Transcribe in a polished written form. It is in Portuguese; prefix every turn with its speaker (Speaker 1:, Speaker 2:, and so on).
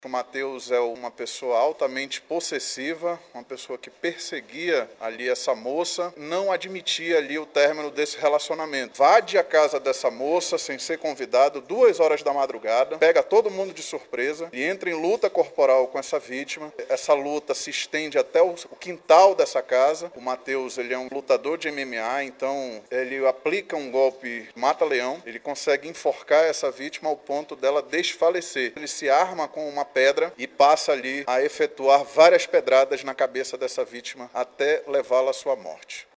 Speaker 1: O Matheus é uma pessoa altamente possessiva, uma pessoa que perseguia ali essa moça, não admitia ali o término desse relacionamento. Invade a casa dessa moça sem ser convidado, 2 horas da madrugada, pega todo mundo de surpresa e entra em luta corporal com essa vítima. Essa luta se estende até o quintal dessa casa. O Matheus, ele é um lutador de MMA, então ele aplica um golpe mata-leão, ele consegue enforcar essa vítima ao ponto dela desfalecer. Ele se arma com uma pedra e passa ali a efetuar várias pedradas na cabeça dessa vítima até levá-la à sua morte.